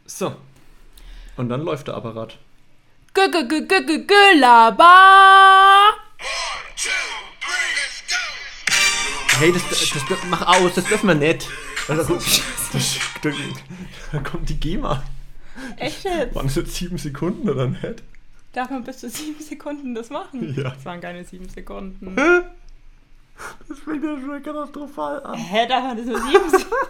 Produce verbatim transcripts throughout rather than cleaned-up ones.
So. Und dann läuft der Apparat. Gelaber! Hey, das, das, das mach aus, das dürfen wir nicht. Da kommt, das, da, da kommt die GEMA. Echt jetzt? Waren es jetzt sieben Sekunden oder nicht? Darf man bis zu sieben Sekunden das machen? Ja. Das waren keine sieben Sekunden. Das fängt ja schon katastrophal an. Hä, darf man das nur sieben Sekunden?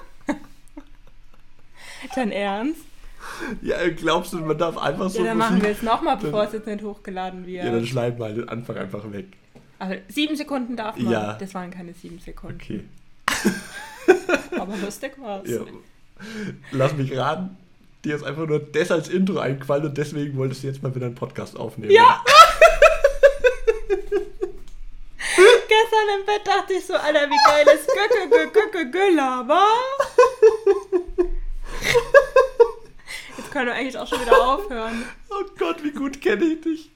Dein Ernst? Ja, glaubst du, man darf einfach so... Ja, dann machen Musik- wir es nochmal, bevor dann- es jetzt nicht hochgeladen wird. Ja, dann schneiden wir den Anfang einfach weg. Also sieben Sekunden darf man. Ja. Das waren keine sieben Sekunden. Okay. Aber lustig war's. Ja. Lass mich raten. Dir ist einfach nur das als Intro eingefallen und deswegen wolltest du jetzt mal wieder einen Podcast aufnehmen. Ja! Gestern im Bett dachte ich so, Alter, wie geil ist Gelaber? Jetzt können wir eigentlich auch schon wieder aufhören. Oh Gott, wie gut kenne ich dich.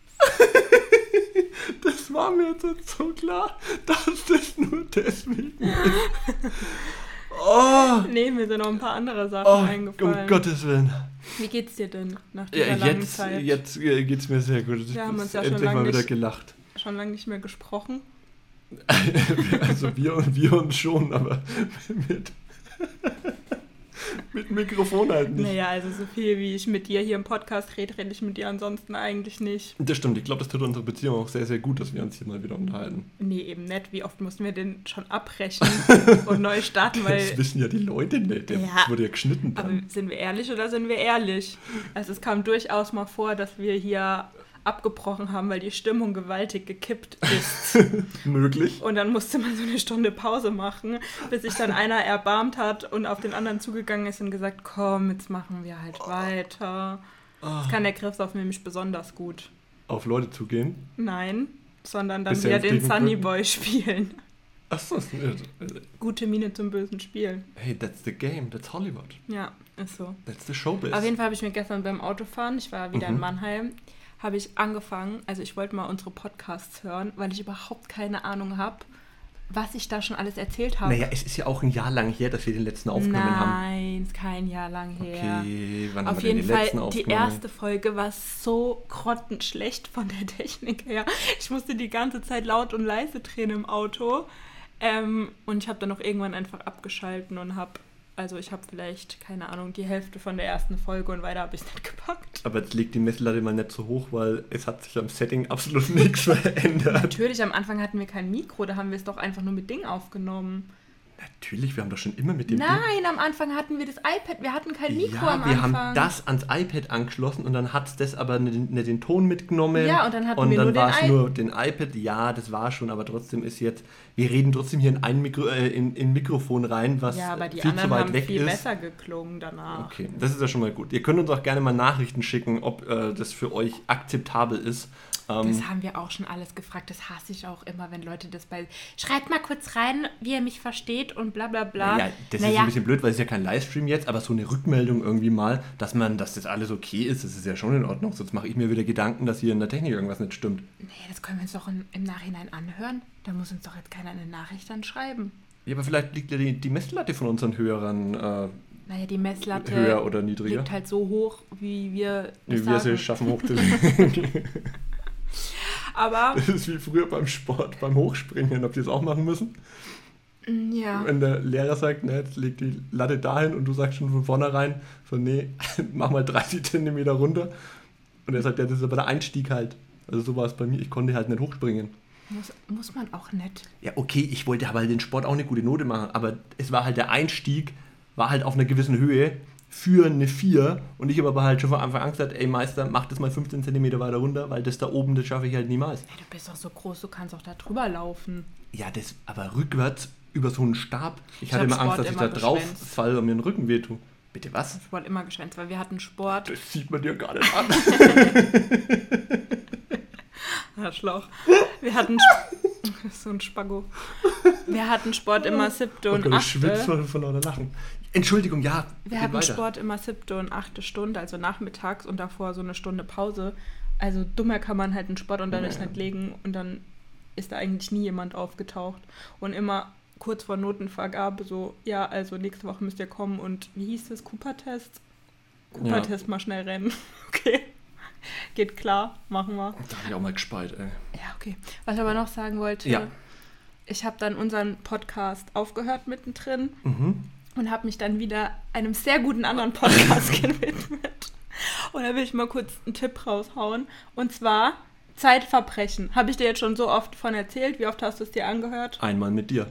Das war mir jetzt so klar, dass das nur deswegen ist. Oh, Nee, mir sind noch ein paar andere Sachen oh eingefallen. um Gottes Willen. Wie geht's dir denn nach dieser Ja, langen jetzt Zeit? jetzt äh, geht's mir sehr gut. Ich Wir haben bin uns ja schon endlich lange mal wieder nicht- gelacht. Schon lange nicht mehr gesprochen. Also wir und wir uns schon, aber mit, mit Mikrofon halt nicht. Naja, also so viel wie ich mit dir hier im Podcast rede, rede ich mit dir ansonsten eigentlich nicht. Das stimmt, ich glaube, das tut unsere Beziehung auch sehr, sehr gut, dass wir uns hier mal wieder unterhalten. Nee, eben nicht. Wie oft mussten wir den schon abbrechen und neu starten, weil... Das wissen ja die Leute nicht. Das Ja. wurde ja geschnitten Aber dann. sind wir ehrlich oder sind wir ehrlich? Also es kam durchaus mal vor, dass wir hier abgebrochen haben, weil die Stimmung gewaltig gekippt ist. Möglich. Und dann musste man so eine Stunde Pause machen, bis sich dann einer erbarmt hat und auf den anderen zugegangen ist und gesagt, komm, jetzt machen wir halt weiter. Das kann der Christoph nämlich besonders gut. Auf Leute zugehen. Nein, sondern dann Bisschen wieder den entgegenwirken. Sunny Boy spielen. Achso. Gute Miene zum bösen Spiel. Hey, that's the game, that's Hollywood. Ja, ist so. That's the showbiz. Auf jeden Fall habe ich mir gestern beim Autofahren, ich war wieder in Mhm. Mannheim, habe ich angefangen, also ich wollte mal unsere Podcasts hören, weil ich überhaupt keine Ahnung habe, was ich da schon alles erzählt habe. Naja, es ist ja auch ein Jahr lang her, dass wir den letzten aufgenommen haben. Nein, ist kein Jahr lang her. Okay, wann haben Auf wir denn jeden den Fall, letzten die aufgenommen? erste Folge war so grottenschlecht von der Technik her. Ich musste die ganze Zeit laut und leise drehen im Auto. Ähm, und ich habe dann auch irgendwann einfach abgeschalten und habe, also ich habe vielleicht, keine Ahnung, die Hälfte von der ersten Folge und weiter habe ich es nicht gepackt. Aber jetzt legt die Messlatte mal nicht so hoch, weil es hat sich am Setting absolut nichts verändert. Natürlich, am Anfang hatten wir kein Mikro, da haben wir es doch einfach nur mit Ding aufgenommen. Natürlich, wir haben doch schon immer mit dem Nein, am Anfang hatten wir das iPad, wir hatten kein Mikro ja, am wir Anfang. haben das ans iPad angeschlossen und dann hat es das aber nicht, nicht den Ton mitgenommen. Ja, und dann hatten und wir dann nur den war es I- nur den iPad. Ja, das war schon, aber trotzdem ist jetzt, wir reden trotzdem hier in ein Mikro, äh, in, in Mikrofon rein, was Ja, aber die viel anderen zu weit haben weg viel ist. besser geklungen danach. Okay, das ist ja schon mal gut. Ihr könnt uns auch gerne mal Nachrichten schicken, ob äh, das für euch akzeptabel ist. Ähm, Das haben wir auch schon alles gefragt. Das hasse ich auch immer, wenn Leute das bei... Schreibt mal kurz rein, wie ihr mich versteht und bla bla bla. Ja, das ist Naja, ein bisschen blöd, weil es ist ja kein Livestream jetzt, aber so eine Rückmeldung irgendwie mal, dass man, dass das alles okay ist, das ist ja schon in Ordnung. Sonst mache ich mir wieder Gedanken, dass hier in der Technik irgendwas nicht stimmt. nee, das können wir uns doch im, im Nachhinein anhören. Da muss uns doch jetzt keiner eine Nachricht dann schreiben. Ja, aber vielleicht liegt ja die, die Messlatte von unseren Hörern äh, Naja, die Messlatte höher oder niedriger. liegt halt so hoch, wie wir Wie das wir sagen. sie schaffen hochzulegen. Aber, Das ist wie früher beim Sport, beim Hochspringen, ob die das auch machen müssen. mm, ja, Wenn der Lehrer sagt, ne, jetzt leg die Latte dahin und du sagst schon von vornherein, so nee, mach mal dreißig Zentimeter runter. Und er sagt, ja, das ist aber der Einstieg halt. Also so war es bei mir, ich konnte halt nicht hochspringen. muss, muss man auch nicht. Ja, okay, ich wollte aber halt den Sport auch eine gute Note machen, aber es war halt der Einstieg, war halt auf einer gewissen Höhe für eine vier und ich habe aber halt schon von Anfang an gesagt, ey Meister, mach das mal fünfzehn Zentimeter weiter runter, weil das da oben, das schaffe ich halt niemals. Hey, du bist doch so groß, du kannst auch da drüber laufen. Ja, das aber rückwärts über so einen Stab. Ich, Ich hatte hab immer Angst, Sport dass ich immer da drauf geschwänzt. falle und mir den Rücken wehtue. Bitte was? Sport immer geschwänzt, weil wir hatten Sport. Das sieht man dir gar nicht an. Arschloch. Wir hatten Sp- das ist so ein Spago. Wir hatten Sport immer siebte und Oh Gott, ich schwitze achte. von, von lauter Lachen. Entschuldigung, ja. Wir geht hatten weiter. Sport immer siebte und achte Stunde, also nachmittags und davor so eine Stunde Pause. Also dummer kann man halt einen Sportunterricht Ja. nicht legen und dann ist da eigentlich nie jemand aufgetaucht. Und immer kurz vor Notenvergabe so, ja, also nächste Woche müsst ihr kommen und wie hieß das, Cooper-Test? Cooper-Test mal schnell rennen. Okay. Geht klar, machen wir. Da habe ich auch mal gespeit, ey. Ja, okay. Was ich aber noch sagen wollte, Ja. ich habe dann unseren Podcast aufgehört mittendrin Mhm. und habe mich dann wieder einem sehr guten anderen Podcast gewidmet. Und da will ich mal kurz einen Tipp raushauen. Und zwar Zeitverbrechen. Habe ich dir jetzt schon so oft von erzählt? Wie oft hast du es dir angehört? Einmal mit dir.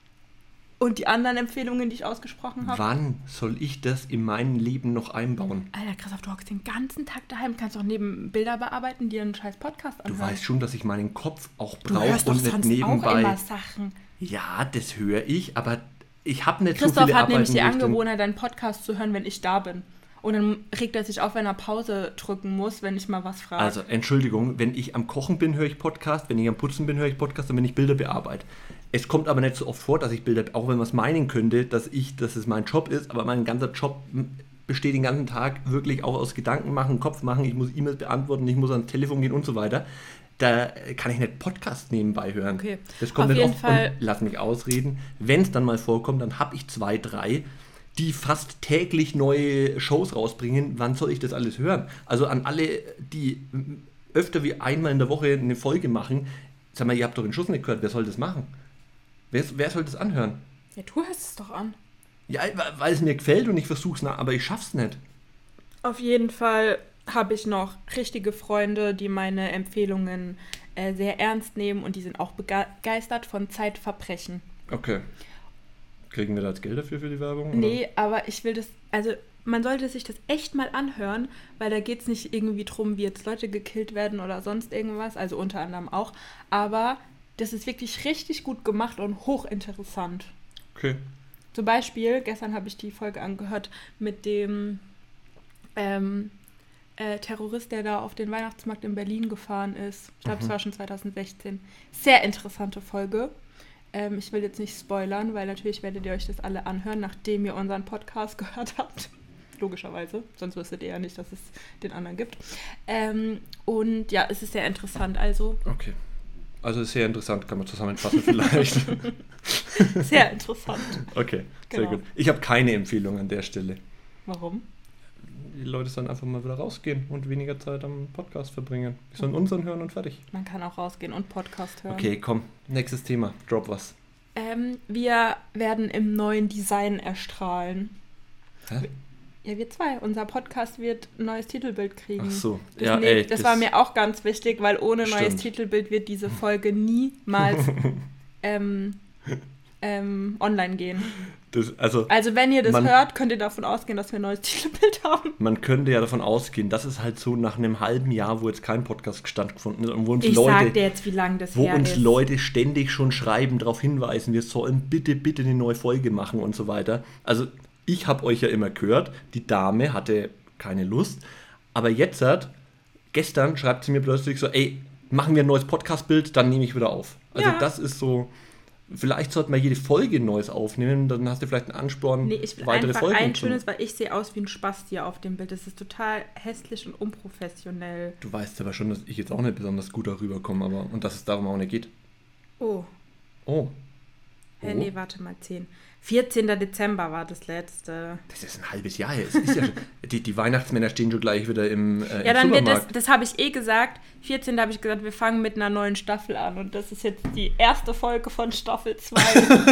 Und die anderen Empfehlungen, die ich ausgesprochen habe? Wann soll ich das in mein Leben noch einbauen? Alter, Christoph, du hockst den ganzen Tag daheim, kannst auch neben Bilder bearbeiten, dir einen scheiß Podcast Du anhören. weißt schon, dass ich meinen Kopf auch du brauche hörst doch und nicht sonst auch nebenbei. immer Sachen. Ja, das höre ich, aber ich habe nicht so Christoph viele hat Arbeiten. nämlich die wo ich den- Angewohnheit, deinen Podcast zu hören, wenn ich da bin. Und dann regt er sich auf, wenn er Pause drücken muss, wenn ich mal was frage. Also, Entschuldigung, wenn ich am Kochen bin, höre ich Podcast, wenn ich am Putzen bin, höre ich Podcast und wenn ich Bilder bearbeite. Es kommt aber nicht so oft vor, dass ich Bilder, auch wenn man es meinen könnte, dass ich, dass es mein Job ist, aber mein ganzer Job besteht den ganzen Tag wirklich auch aus Gedanken machen, Kopf machen, ich muss E-Mails beantworten, ich muss ans Telefon gehen und so weiter. Da kann ich nicht Podcast nebenbei hören. Okay. Das kommt Auf nicht jeden oft. Fall- Und lass mich ausreden. Wenn es dann mal vorkommt, dann habe ich zwei, drei, die fast täglich neue Shows rausbringen. Wann soll ich das alles hören? Also an alle, die öfter wie einmal in der Woche eine Folge machen, sag mal, ihr habt doch den Schuss nicht gehört, wer soll das machen? Wer, wer soll das anhören? Ja, du hörst es doch an. Ja, weil es mir gefällt und ich versuche es, aber ich schaff's nicht. Auf jeden Fall habe ich noch richtige Freunde, die meine Empfehlungen äh, sehr ernst nehmen und die sind auch begeistert von Zeitverbrechen. Okay. Kriegen wir da jetzt Geld dafür für die Werbung? Oder? Nee, aber ich will das, also man sollte sich das echt mal anhören, weil da geht es nicht irgendwie drum, wie jetzt Leute gekillt werden oder sonst irgendwas, also unter anderem auch, aber das ist wirklich richtig gut gemacht und hochinteressant. Okay. Zum Beispiel, gestern habe ich die Folge angehört mit dem ähm, äh, Terrorist, der da auf den Weihnachtsmarkt in Berlin gefahren ist. Ich glaube, es Mhm. war schon zwanzig sechzehn. Sehr interessante Folge. Ähm, ich will jetzt nicht spoilern, weil natürlich werdet ihr euch das alle anhören, nachdem ihr unseren Podcast gehört habt. Logischerweise, sonst wüsstet ihr ja nicht, dass es den anderen gibt. Ähm, und ja, es ist sehr interessant, also Okay. Also ist sehr interessant, kann man zusammenfassen vielleicht. sehr interessant. Okay, sehr Genau. gut. Ich habe keine Empfehlung an der Stelle. Warum? Die Leute sollen einfach mal wieder rausgehen und weniger Zeit am Podcast verbringen. Die sollen unseren hören und fertig. Man kann auch rausgehen und Podcast hören. Okay, komm, nächstes Thema. Drop was. Ähm, wir werden im neuen Design erstrahlen. Hä? Ja, wir zwei. Unser Podcast wird ein neues Titelbild kriegen. Ach so. Das, Ja, ne- ey, das das- war mir auch ganz wichtig, weil ohne neues Stimmt. Titelbild wird diese Folge niemals ähm, ähm, online gehen. Das, also, Also wenn ihr das Man- hört, könnt ihr davon ausgehen, dass wir ein neues Titelbild haben. man könnte ja davon ausgehen, dass es halt so nach einem halben Jahr, wo jetzt kein Podcast stattgefunden ist und wo uns Ich sag Leute, dir jetzt, wie lange das wo her uns ist. Leute ständig schon schreiben, darauf hinweisen, wir sollen bitte, bitte eine neue Folge machen und so weiter. Also ich habe euch ja immer gehört, die Dame hatte keine Lust, aber jetzt hat, gestern schreibt sie mir plötzlich so, ey, machen wir ein neues Podcast-Bild, dann nehme ich wieder auf. Also Ja. das ist so, vielleicht sollten wir jede Folge ein neues aufnehmen, dann hast du vielleicht einen Ansporn, Nee, ich will weitere einfach Folgen ein zu- schönes, weil ich sehe aus wie ein Spasti auf dem Bild. Das ist total hässlich und unprofessionell. Du weißt aber schon, dass ich jetzt auch nicht besonders gut darüber komme, aber und dass es darum auch nicht geht. Oh, Oh. Hä, Oh. nee, warte mal, zehn. vierzehnter Dezember war das letzte. Das ist ein halbes Jahr her. Es ist ja schon, die, die Weihnachtsmänner stehen schon gleich wieder im, äh, Ja, im dann wird das, Supermarkt. das habe ich eh gesagt. vierzehnten habe ich gesagt, wir fangen mit einer neuen Staffel an. Und das ist jetzt die erste Folge von Staffel zwei.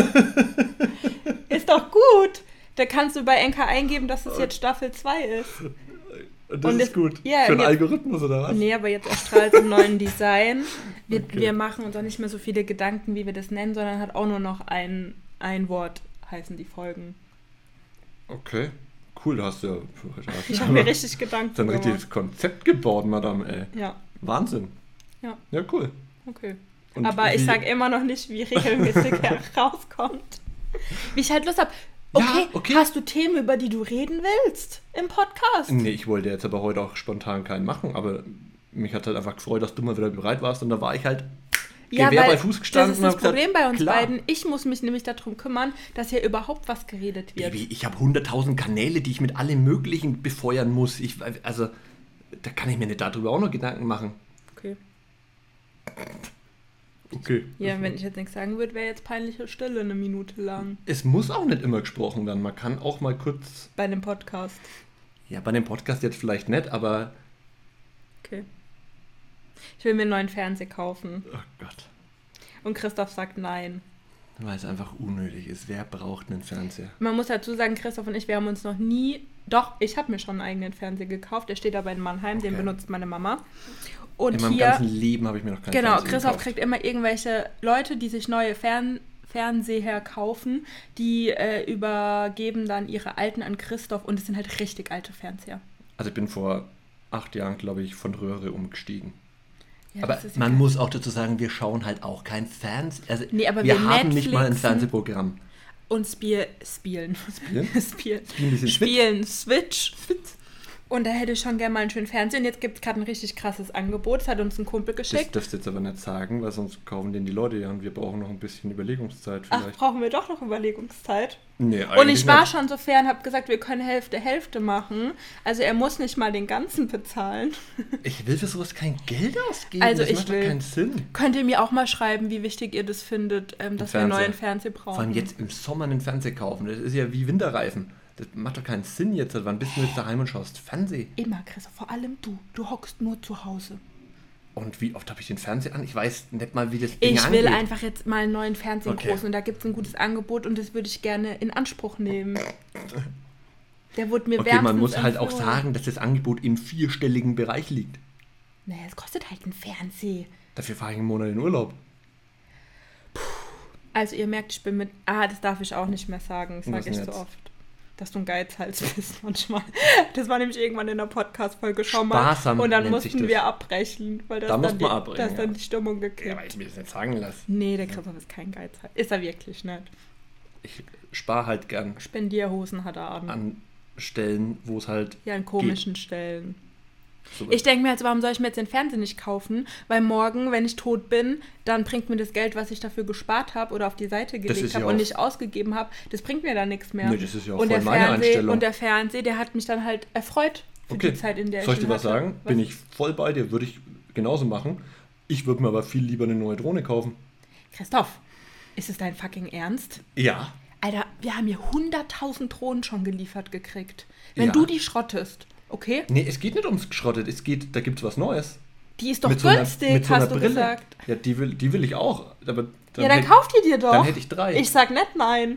Ist doch gut. Da kannst du bei Enka eingeben, dass es jetzt Staffel zwei ist. Das und ist es- gut. ja, Für einen jetzt- Algorithmus oder was? Nee, aber jetzt erstrahlt es im neuen Design. Wir, Okay. wir machen uns auch nicht mehr so viele Gedanken, wie wir das nennen, sondern hat auch nur noch ein, ein Wort, heißen die Folgen. Okay. Cool, da hast du ja. da hast du Ich ja habe mir richtig Gedanken so ein gemacht. richtiges Konzept gebaut, Madame, ey. Ja, Wahnsinn. Ja. Ja, cool. okay. Und Aber ich wie- sage immer noch nicht, wie regelmäßig er rauskommt. Wie ich halt Lust habe. Okay, Ja, okay. hast du Themen, über die du reden willst im Podcast? Nee, ich wollte jetzt aber heute auch spontan keinen machen, aber mich hat halt einfach gefreut, dass du mal wieder bereit warst und da war ich halt Ja, Gewehr weil bei Fuß gestanden das ist und das hab gesagt, Problem bei uns klar. beiden. Ich muss mich nämlich darum kümmern, dass hier überhaupt was geredet wird. Baby, ich habe hunderttausend Kanäle, die ich mit allem Möglichen befeuern muss. Ich, also, da kann ich mir nicht darüber auch noch Gedanken machen. Okay. Okay. Ja, wenn ich jetzt nichts sagen würde, wäre jetzt peinliche Stille eine Minute lang Es muss auch nicht immer gesprochen werden. Man kann auch mal kurz. bei einem Podcast. Ja, bei dem Podcast jetzt vielleicht nicht, aber... Okay. Ich will mir einen neuen Fernseher kaufen. Oh Gott. Und Christoph sagt nein. Weil es einfach unnötig ist. Wer braucht einen Fernseher? Man muss dazu sagen, Christoph und ich, wir haben uns noch nie... Doch, ich habe mir schon einen eigenen Fernseher gekauft. Der steht aber in Mannheim, okay. Den benutzt meine Mama. Und in meinem hier, ganzen Leben habe ich mir noch keinen genau, Fernseher Christoph gekauft. kriegt immer irgendwelche Leute, die sich neue Fern Fernseher kaufen, die äh, übergeben dann ihre alten an Christoph und es sind halt richtig alte Fernseher. Also ich bin vor acht Jahren, glaube ich, von Röhre umgestiegen. Ja, aber man muss auch dazu sagen, wir schauen halt auch kein Fernsehen. Also nee, aber wir, wir haben nicht mal ein Netflixen Fernsehprogramm. Und spiel, spielen. Spielen? Spiel, Spielen, spielen Switch. Switch. Und da hätte ich schon gerne mal einen schönen Fernseher. Und jetzt gibt es gerade ein richtig krasses Angebot. Das hat uns ein Kumpel geschickt. Das darfst du jetzt aber nicht sagen, weil sonst kaufen den die Leute ja und wir brauchen noch ein bisschen Überlegungszeit vielleicht. Ach, brauchen wir doch noch Überlegungszeit? Nee, eigentlich und ich war nicht. schon so fair und habe gesagt, wir können Hälfte, Hälfte machen. Also er muss nicht mal den ganzen bezahlen. Ich will für sowas kein Geld ausgeben. Also das ich macht will, doch keinen Sinn. Könnt ihr mir auch mal schreiben, wie wichtig ihr das findet, ähm, dass wir einen neuen Fernseher brauchen. Vor allem jetzt im Sommer einen Fernseher kaufen. Das ist ja wie Winterreifen. Das macht doch keinen Sinn jetzt. Wann bist du jetzt daheim und schaust Fernsehen? Immer, Chris, vor allem du. Du hockst nur zu Hause. Und wie oft habe ich den Fernseher an? Ich weiß nicht mal, wie das Ding Ich angeht. will einfach jetzt mal einen neuen Fernseher Okay. großen und da gibt es ein gutes Angebot und das würde ich gerne in Anspruch nehmen. Der wurde mir Okay, wärmstens man muss halt auch empfohlen. sagen, dass das Angebot im vierstelligen Bereich liegt. Naja, es kostet halt ein Fernseher. Dafür fahre ich einen Monat in Urlaub. Also ihr merkt, ich bin mit... Ah, das darf ich auch nicht mehr sagen. Das Was sage ich denn so jetzt? oft. Dass du ein Geizhals bist manchmal. Das war nämlich irgendwann in der Podcast-Folge schon mal. Sparsam Und dann nennt sich mussten das. wir abbrechen, weil das Da dann, musste die, man abbrechen, das dann ja. die Stimmung gekriegt. Ja, weil ich mir das nicht sagen lasse. Nee, der Christoph ist kein Geizhals. Ist er wirklich nicht. Ich spare halt gern Spendierhosen hat er an. an Stellen, wo es halt Ja, an komischen Stellen. so Ich denke mir jetzt, warum soll ich mir jetzt den Fernseher nicht kaufen? Weil morgen, wenn ich tot bin, dann bringt mir das Geld, was ich dafür gespart habe oder auf die Seite Das gelegt ist ja habe und auch- nicht ausgegeben habe, das bringt mir dann nichts mehr. Nee, das ist ja auch und voll der meine Fernseh, Einstellung. Und der Fernseher, der hat mich dann halt erfreut für Okay. die Zeit, in der Soll ich ich dir ihn was hatte. sagen? Bin ich voll bei dir, würde ich genauso machen. Ich würde mir aber viel lieber eine neue Drohne kaufen. Christoph, ist es dein fucking Ernst? Ja. Alter, wir haben hier hunderttausend Drohnen schon geliefert gekriegt. Wenn Ja. du die schrottest, okay? Nee, es geht nicht ums Geschrottet, es geht, da gibt es was Neues. Die ist doch Mit so einer- günstig, mit so einer hast du Brille. gesagt. Ja, die will, die will ich auch. Aber dann Ja, dann hätt- kauf die dir doch. Dann hätte ich drei. Ich sag nicht nein.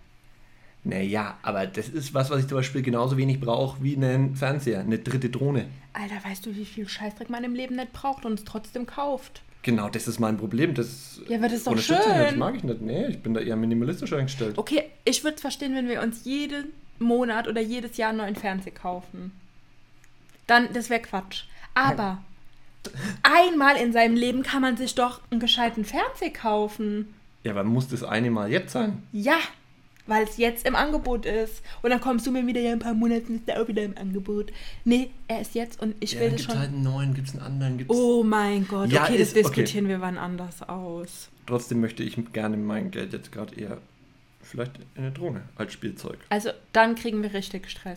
Naja, aber das ist was, was ich zum Beispiel genauso wenig brauche wie einen Fernseher, eine dritte Drohne. Alter, weißt du, wie viel Scheißdreck man im Leben nicht braucht und es trotzdem kauft? Genau, das ist mein Problem. Das Ja, aber das ist doch unterstütze ich nicht, schön. Das mag ich nicht. Nee, ich bin da eher minimalistisch eingestellt. Okay, ich würde es verstehen, wenn wir uns jeden Monat oder jedes Jahr einen neuen Fernseher kaufen. Dann, das wäre Quatsch. Aber einmal in seinem Leben kann man sich doch einen gescheiten Fernseher kaufen. Ja, aber muss das eine Mal jetzt sein? Ja, weil es jetzt im Angebot ist. Und dann kommst du mir wieder, ja, ein paar Monate ist er auch wieder im Angebot. Nee, er ist jetzt und ich Ja, will dann das gibt es schon... halt einen neuen, gibt es einen anderen, gibt es... Oh mein Gott, Ja, okay, das ist- okay. diskutieren wir wann anders aus. Trotzdem möchte ich gerne mein Geld jetzt gerade eher vielleicht in eine Drohne als Spielzeug. Also, dann kriegen wir richtig Stress.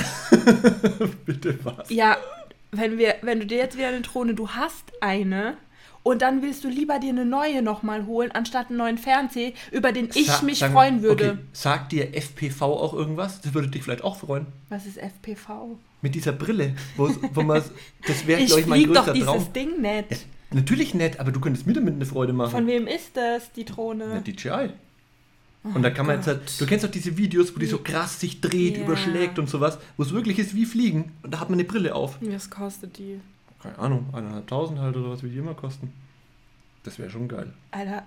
Bitte was? Ja, wenn wir, wenn du dir jetzt wieder eine Drohne, du hast eine und dann willst du lieber dir eine neue nochmal holen, anstatt einen neuen Fernseher, über den ich Sa- mich sagen- freuen würde. Okay, sagt dir F P V auch irgendwas? Das würde dich vielleicht auch freuen. Was ist F P V? Mit dieser Brille, wo, wo man, das wäre, Ich glaube ich, mein flieg doch größter dieses Traum. Ding nicht. Natürlich nett, aber du könntest mir damit eine Freude machen. Von wem ist das, die Drohne? Ja, D J I. Und da kann man jetzt Gott. halt, du kennst doch diese Videos, wo die so krass sich dreht, Ja. überschlägt und sowas, wo es wirklich ist wie Fliegen. Und da hat man eine Brille auf. Was kostet die? Keine Ahnung, eineinhalbtausend halt oder was, wie die immer kosten. Das wäre schon geil. Alter,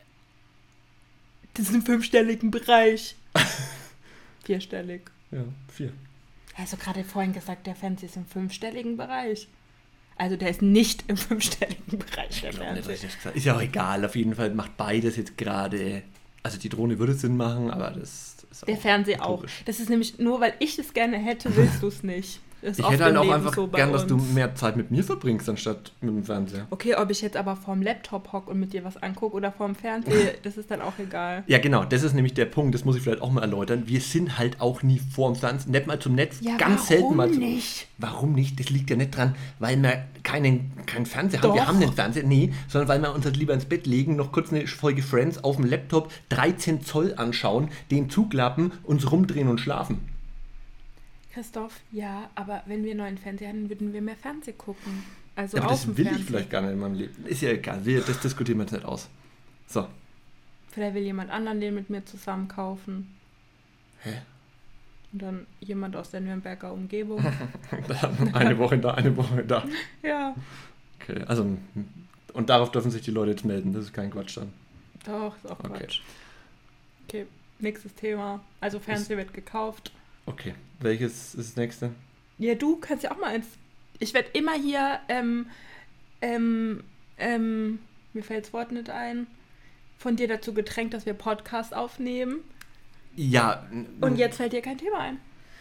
das ist im fünfstelligen Bereich. Vierstellig. Ja, vier. Also gerade vorhin gesagt, der Fernseher ist im fünfstelligen Bereich. Also der ist nicht im fünfstelligen Bereich, der Ich glaub nicht, Fernseher. was ich gesagt- Ist ja auch egal, auf jeden Fall macht beides jetzt gerade. Also die Drohne würde Sinn machen, aber das ist Der auch Fernseher auch. utopisch. Das ist nämlich nur, weil ich es gerne hätte, willst du es nicht. Das ist Ich oft hätte halt im auch Leben einfach so bei gern, dass du uns. mehr Zeit mit mir verbringst, anstatt mit dem Fernseher. Okay, ob ich jetzt aber vorm Laptop hocke und mit dir was angucke oder vorm Fernseher, das ist dann auch egal. Ja, genau, das ist nämlich der Punkt, das muss ich vielleicht auch mal erläutern. Wir sind halt auch nie vorm Fernseher, nicht mal zum Netz, Ja, ganz warum selten mal zum nicht? Warum nicht? Das liegt ja nicht dran, weil wir keinen, keinen Fernseher haben. Wir Doch. haben einen Fernseher, nee, sondern weil wir uns halt lieber ins Bett legen, noch kurz eine Folge Friends auf dem Laptop dreizehn Zoll anschauen, den zuklappen, uns rumdrehen und schlafen. Christoph, ja, aber wenn wir einen neuen Fernseher hätten, würden wir mehr Fernsehen gucken. Also Ja, aber auf das dem will Fernseher. ich vielleicht gar nicht in meinem Leben. Ist ja egal, wir, das diskutieren wir jetzt nicht aus. So. Vielleicht will jemand anderen den mit mir zusammen kaufen. Hä? Und dann jemand aus der Nürnberger Umgebung. Eine Woche da, eine Woche da. Ja. Okay, also, und darauf dürfen sich die Leute jetzt melden, das ist kein Quatsch dann. Doch, ist auch Okay. Quatsch. Okay, nächstes Thema. Also Fernseher wird gekauft. Okay, welches ist das nächste? Ja, du kannst ja auch mal eins. Ich werde immer hier, ähm, ähm, ähm, mir fällt das Wort nicht ein, von dir dazu gedrängt, dass wir Podcast aufnehmen. Ja. Und jetzt fällt dir kein Thema ein.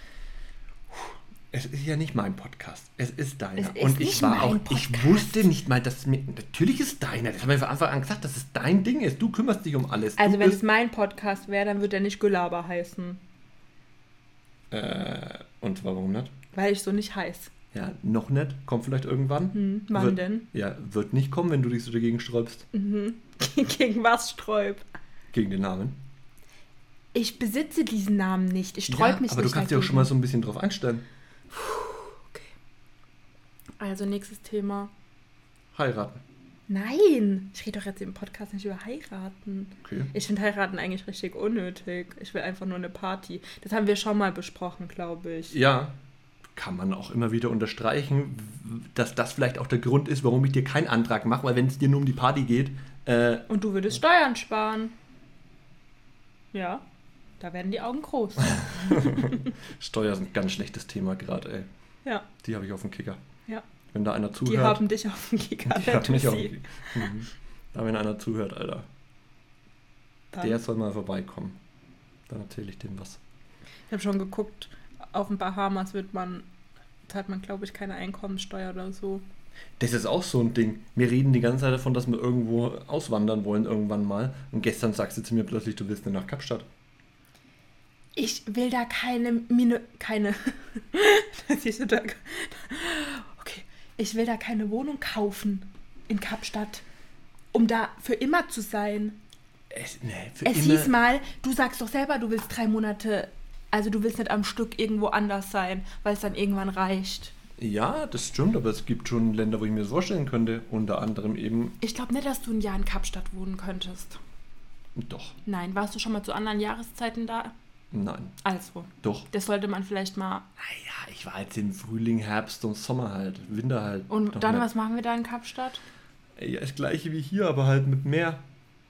Es ist ja nicht mein Podcast, es ist deiner. Es ist und ich nicht war mein auch, Podcast. ich wusste nicht mal, dass mir, natürlich ist deiner. Das haben wir von Anfang an gesagt, dass es dein Ding ist. Du kümmerst dich um alles. Also du wenn bist, es mein Podcast wäre, dann würde er nicht Gelaber heißen. äh, und zwar warum nicht? Weil ich so nicht heiß. Ja, noch nicht. Kommt vielleicht irgendwann. Hm, wann wird, denn? Ja, wird nicht kommen, wenn du dich so dagegen sträubst. Mhm. Gegen was sträub? Gegen den Namen. Ich besitze diesen Namen nicht. Ich sträub Ja, mich aber nicht du kannst dich auch dagegen. schon mal so ein bisschen drauf einstellen. Also nächstes Thema. Heiraten. Nein, ich rede doch jetzt im Podcast nicht über heiraten. Okay. Ich finde heiraten eigentlich richtig unnötig. Ich will einfach nur eine Party. Das haben wir schon mal besprochen, glaube ich. Ja, kann man auch immer wieder unterstreichen, dass das vielleicht auch der Grund ist, warum ich dir keinen Antrag mache, weil wenn es dir nur um die Party geht, äh, Und du würdest Steuern sparen. Ja, da werden die Augen groß. Steuer ist ein ganz schlechtes Thema gerade, ey. Ja, Die habe ich auf dem Kicker. ja. Wenn da einer zuhört. Die haben dich auf dem Giga. die haben mich auf dem Kicker. Mhm. Da wenn einer zuhört, Alter. Der soll mal vorbeikommen. Dann erzähle ich dem was. Ich habe schon geguckt, auf den Bahamas wird man, zahlt man, glaube ich, keine Einkommensteuer oder so. Das ist auch so ein Ding. Wir reden die ganze Zeit davon, dass wir irgendwo auswandern wollen irgendwann mal. Und gestern sagst du zu mir plötzlich, du willst nicht nach Kapstadt. Ich will da keine Mine, keine, siehst du da, okay, ich will da keine Wohnung kaufen in Kapstadt, um da für immer zu sein. Es, nee, für Es immer. hieß mal, du sagst doch selber, du willst drei Monate, also du willst nicht am Stück irgendwo anders sein, weil es dann irgendwann reicht. Ja, das stimmt, aber es gibt schon Länder, wo ich mir das vorstellen könnte. Unter anderem eben. Ich glaube nicht, dass du ein Jahr in Kapstadt wohnen könntest. Doch. Nein, warst du schon mal zu anderen Jahreszeiten da? Nein. Also, Doch. das sollte man vielleicht mal. Naja, ich war jetzt im Frühling, Herbst und Sommer halt. Winter halt. Und Doch dann, nicht. was machen wir da in Kapstadt? Ja, das gleiche wie hier, aber halt mit Meer.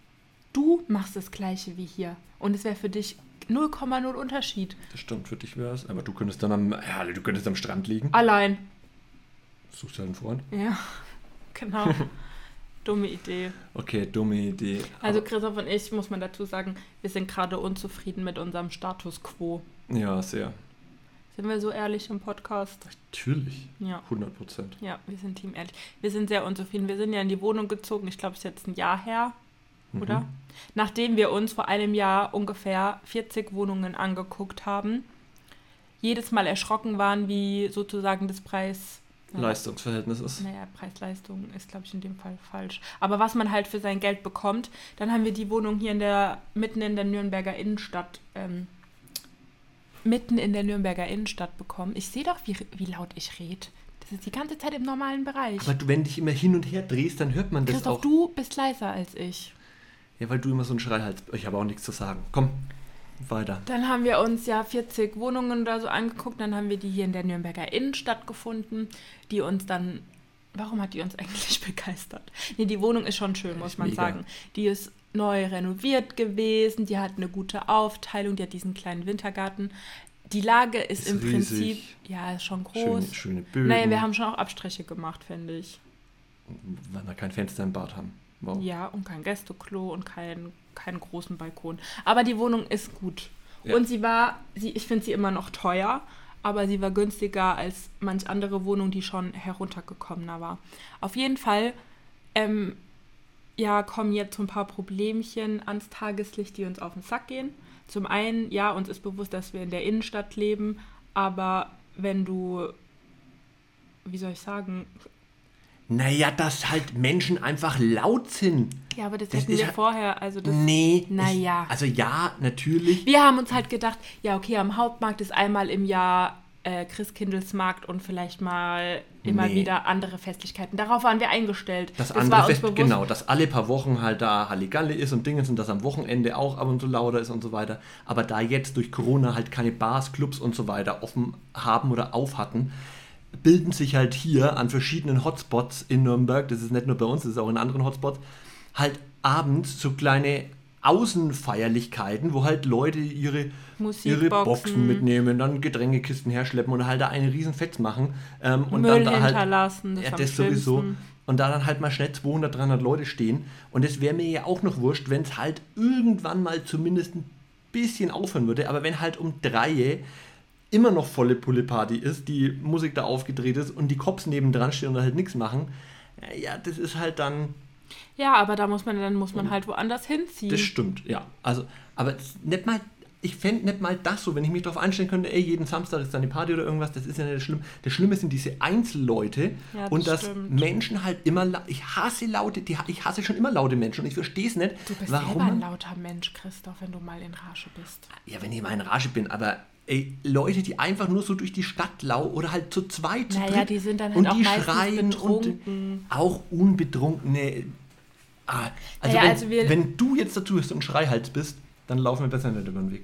Du machst das Gleiche wie hier. Und es wäre für dich null Komma null Unterschied. Das stimmt, für dich wäre es. Aber du könntest dann am, ja, du könntest am Strand liegen. Allein. Suchst du einen Freund? Ja, genau. Dumme Idee. Okay, dumme Idee. Also Aber- Christoph und ich, muss man dazu sagen, wir sind gerade unzufrieden mit unserem Status quo. Ja, sehr. Sind wir so ehrlich im Podcast? Natürlich. Ja. hundert Prozent. Ja, wir sind Team ehrlich. Wir sind sehr unzufrieden. Wir sind ja in die Wohnung gezogen, ich glaube, es ist jetzt ein Jahr her, oder? Mhm. Nachdem wir uns vor einem Jahr ungefähr vierzig Wohnungen angeguckt haben, jedes Mal erschrocken waren, wie sozusagen das Preis... Leistungsverhältnis ist. Naja, Preis-Leistung ist, glaube ich, in dem Fall falsch. Aber was man halt für sein Geld bekommt, dann haben wir die Wohnung hier in der, mitten in der Nürnberger Innenstadt, ähm, mitten in der Nürnberger Innenstadt bekommen. Ich sehe doch, wie, wie laut ich rede. Das ist die ganze Zeit im normalen Bereich. Aber du, wenn dich immer hin und her drehst, dann hört man das Christoph, auch. du bist leiser als ich. Ja, weil du immer so ein Schreihals. Ich habe auch nichts zu sagen. Komm, weiter. Dann haben wir uns ja vierzig Wohnungen oder so angeguckt. Dann haben wir die hier in der Nürnberger Innenstadt gefunden, die uns dann... Warum hat die uns eigentlich begeistert? Nee, die Wohnung ist schon schön, muss Ist man mega. sagen. Die ist neu renoviert gewesen, die hat eine gute Aufteilung, die hat diesen kleinen Wintergarten. Die Lage ist, Ist im riesig. Prinzip, ja, ist schon groß. Schöne, schöne Böden. Naja, wir haben schon auch Abstriche gemacht, finde ich. Weil wir kein Fenster im Bad haben. Wow. Ja, und kein Gästeklo und kein, keinen großen Balkon. Aber die Wohnung ist gut. Ja. Und sie war, sie, ich finde sie immer noch teuer, aber sie war günstiger als manch andere Wohnung, die schon heruntergekommener war. Auf jeden Fall, ähm, ja, kommen jetzt so ein paar Problemchen ans Tageslicht, die uns auf den Sack gehen. Zum einen, ja, uns ist bewusst, dass wir in der Innenstadt leben, aber wenn du, wie soll ich sagen, Naja, dass halt Menschen einfach laut sind. ja, aber das, Das hätten ist wir ja- vorher, also das... Nee. Naja. Es, also ja, natürlich. Wir haben uns halt gedacht, ja, okay, am Hauptmarkt ist einmal im Jahr äh, Christkindlesmarkt und vielleicht mal immer Nee. wieder andere Festlichkeiten. Darauf waren wir eingestellt. Das, das andere war uns Fest, bewusst. genau, dass alle paar Wochen halt da Halligalli ist und Dingens und dass am Wochenende auch ab und zu lauter ist und so weiter. Aber da jetzt durch Corona halt keine Bars, Clubs und so weiter offen haben oder auf hatten, bilden sich halt hier an verschiedenen Hotspots in Nürnberg, das ist nicht nur bei uns, das ist auch in anderen Hotspots, halt abends so kleine Außenfeierlichkeiten, wo halt Leute ihre, ihre Musikboxen. Boxen mitnehmen, dann Getränkekisten herschleppen und halt da einen riesen Fetz machen. Ähm, und Müll dann da halt, hinterlassen, das ja, ist am das sowieso. schlimmsten. Und da dann halt mal schnell zweihundert, dreihundert Leute stehen. Und es wäre mir ja auch noch wurscht, wenn es halt irgendwann mal zumindest ein bisschen aufhören würde. Aber wenn halt um drei immer noch volle Pulle-Party ist, die Musik da aufgedreht ist und die Cops nebendran stehen und halt nichts machen, ja, das ist halt dann... Ja, aber da muss man dann muss man halt woanders hinziehen. Das stimmt, ja. Also, aber es ist nicht mal, ich fände nicht mal das so, wenn ich mich darauf einstellen könnte, ey, jeden Samstag ist da eine Party oder irgendwas, das ist ja nicht schlimm. Das Schlimme sind diese Einzelleute Ja, das und dass stimmt. Menschen halt immer, la- ich hasse laute, die, ich hasse schon immer laute Menschen und ich verstehe es nicht, Du bist warum selber ein man, lauter Mensch, Christoph, wenn du mal in Rage bist. ja, wenn ich mal in Rage bin, aber ey, Leute, die einfach nur so durch die Stadt lau oder halt zu zweit, zu Naja, dritt die sind dann halt und auch die meistens schreien betrunken. und auch unbetrunkene. Ah, also, Naja, wenn, also wir- wenn du jetzt dazu bist und ein Schreihals bist, dann laufen wir besser nicht über den Weg.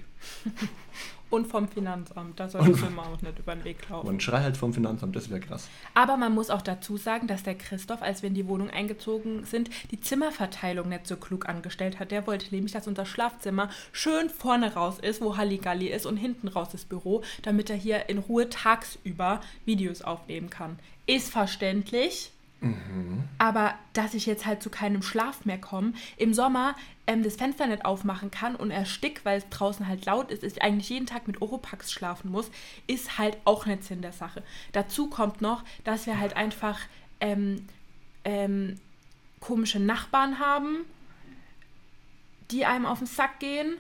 Und vom Finanzamt, da soll Und- die Firma auch nicht über den Weg Aber laufen. ein Schreihals vom Finanzamt, das wäre krass. Aber man muss auch dazu sagen, dass der Christoph, als wir in die Wohnung eingezogen sind, die Zimmerverteilung nicht so klug angestellt hat. Der wollte nämlich, dass unser Schlafzimmer schön vorne raus ist, wo Halligalli ist, und hinten raus das Büro, damit er hier in Ruhe tagsüber Videos aufnehmen kann. Ist verständlich. Aber dass ich jetzt halt zu keinem Schlaf mehr komme, im Sommer ähm, das Fenster nicht aufmachen kann und erstickt, weil es draußen halt laut ist, ich eigentlich jeden Tag mit Oropax schlafen muss, ist halt auch nicht Sinn der Sache. Dazu kommt noch, dass wir halt einfach ähm, ähm, komische Nachbarn haben, die einem auf den Sack gehen.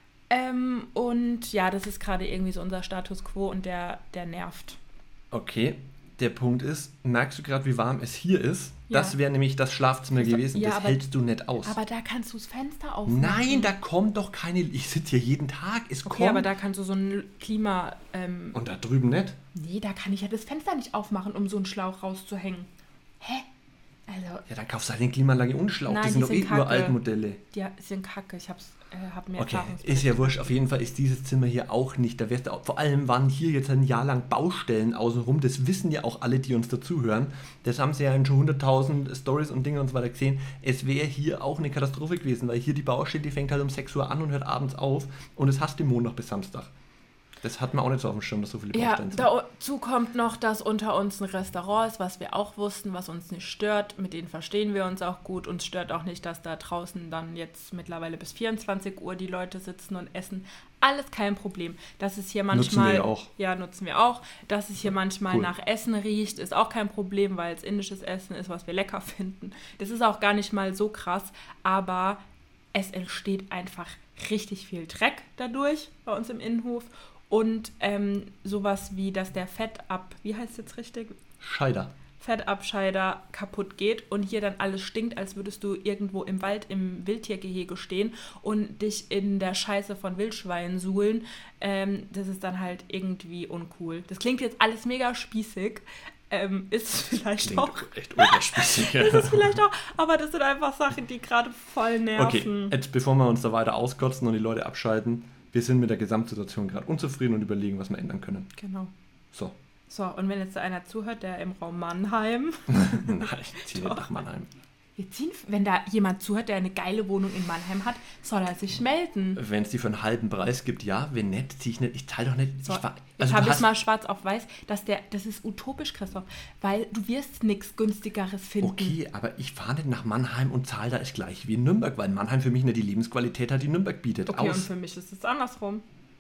Ähm, und ja, das ist gerade irgendwie so unser Status quo und der, der nervt. Okay, der Punkt ist, merkst du gerade, wie warm es hier ist? Ja. Das wäre nämlich das Schlafzimmer Das- gewesen, ja, das aber- hältst du nicht aus. Aber da kannst du das Fenster aufmachen. Nein, da kommt doch keine... Ich sitze hier jeden Tag, es Okay, kommt... aber da kannst du so ein Klima... Ähm, und da drüben nicht? nee, da kann ich ja das Fenster nicht aufmachen, um so einen Schlauch rauszuhängen. Hä? Also, Ja, dann kaufst du halt den Klimaanlage und Schlauch. Nein, das sind die doch sind eh kacke. uralt Modelle. die sind kacke. Ich hab's, äh, hab mir Okay, Erfahrungsberichte. ist ja wurscht. Auf jeden Fall ist dieses Zimmer hier auch nicht. Da wärst du auch, vor allem waren hier jetzt ein Jahr lang Baustellen außenrum. Das wissen ja auch alle, die uns dazuhören. Das haben sie ja in schon hunderttausend Stories und Dinge und so weiter gesehen. Es wäre hier auch eine Katastrophe gewesen, weil hier die Baustelle, die fängt halt um sechs Uhr an und hört abends auf. Und es hast du Montag bis Samstag. Das hat man auch nicht so auf dem Schirm, dass so viele Ja, Baustellen sind. dazu kommt noch, dass unter uns ein Restaurant ist, was wir auch wussten, was uns nicht stört. Mit denen verstehen wir uns auch gut. Uns stört auch nicht, dass da draußen dann jetzt mittlerweile bis vierundzwanzig Uhr die Leute sitzen und essen. Alles kein Problem. Dass es hier manchmal... Nutzen wir ja auch. Ja, nutzen wir auch. Dass es hier manchmal Cool. nach Essen riecht, ist auch kein Problem, weil es indisches Essen ist, was wir lecker finden. Das ist auch gar nicht mal so krass, aber es entsteht einfach richtig viel Dreck dadurch bei uns im Innenhof. Und ähm, sowas wie, dass der Fettab, wie heißt es jetzt richtig? Scheider. Fettabscheider kaputt geht und hier dann alles stinkt, als würdest du irgendwo im Wald im Wildtiergehege stehen und dich in der Scheiße von Wildschweinen suhlen. Ähm, das ist dann halt irgendwie uncool. Das klingt jetzt alles mega spießig. Ähm, ist es vielleicht Klingt auch. echt ultraspießig. Ist es vielleicht auch, aber das sind einfach Sachen, die gerade voll Okay, nerven. jetzt bevor wir uns da weiter auskotzen und die Leute abschalten, wir sind mit der Gesamtsituation gerade unzufrieden und überlegen, was wir ändern können. Genau. So. So, und wenn jetzt einer zuhört, der im Raum Mannheim, Nein, ich ziehe nicht nach Mannheim. wir ziehen, wenn da jemand zuhört, der eine geile Wohnung in Mannheim hat, soll er sich melden. Wenn es die für einen halben Preis gibt, ja. Wenn nicht, ziehe ich nicht. Ich zahle doch nicht. So, ich war, ich also habe du jetzt hast, mal schwarz auf weiß, dass der, das ist utopisch, Christoph, weil du wirst nichts günstigeres finden. okay, aber ich fahre nicht nach Mannheim und zahle da ist gleich wie in Nürnberg, weil Mannheim für mich nicht die Lebensqualität hat, die Nürnberg bietet. Okay, und Aus. für mich ist es andersrum.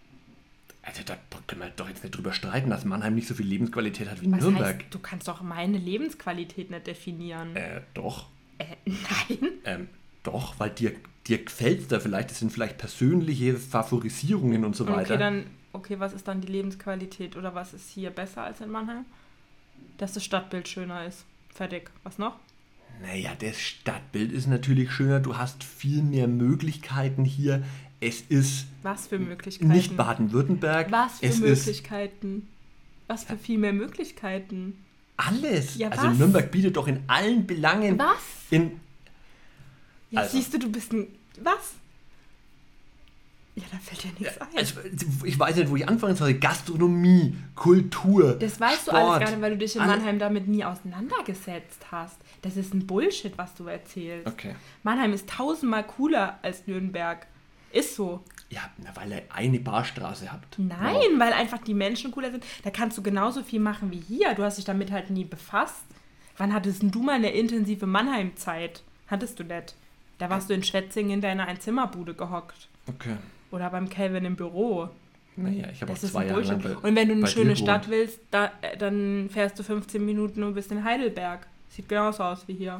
Also da können wir doch jetzt nicht drüber streiten, dass Mannheim nicht so viel Lebensqualität hat wie Was Nürnberg. heißt, du kannst doch meine Lebensqualität nicht definieren. Äh, doch. Äh, nein. Ähm, doch, weil dir, dir gefällt es da vielleicht, das sind vielleicht persönliche Favorisierungen und so weiter. Okay, dann, okay, was ist dann die Lebensqualität oder was ist hier besser als in Mannheim? Dass das Stadtbild schöner ist. Fertig. Was noch? Naja, das Stadtbild ist natürlich schöner, du hast viel mehr Möglichkeiten hier. Es ist Was für Möglichkeiten? nicht Baden-Württemberg. Was für es Möglichkeiten? Was für viel mehr Möglichkeiten. Alles. Ja, also was? Nürnberg bietet doch in allen Belangen... Was? In, Ja, Also. siehst du, du bist ein... Was? Ja, da fällt ja nichts ein. also, ich weiß nicht, wo ich anfangen soll. Gastronomie, Kultur, Das weißt Sport, du alles gar nicht, weil du dich in alle- Mannheim damit nie auseinandergesetzt hast. Das ist ein Bullshit, was du erzählst. Okay. Mannheim ist tausendmal cooler als Nürnberg. Ist so. Ja, na, weil ihr eine Barstraße habt. Nein, Wow. weil einfach die Menschen cooler sind. Da kannst du genauso viel machen wie hier. Du hast dich damit halt nie befasst. Wann hattest denn du mal eine intensive Mannheim-Zeit? Hattest du nicht. Da warst du in Schwetzingen in deiner Einzimmerbude gehockt. Okay. Oder beim Calvin im Büro. Naja, ich habe auch Das ist zwei ein Jahre lang Bullshit. bei, Und wenn du eine bei schöne dir Stadt gewohnt. willst, da, äh, dann fährst du fünfzehn Minuten und bist in Heidelberg. Sieht genauso aus wie hier.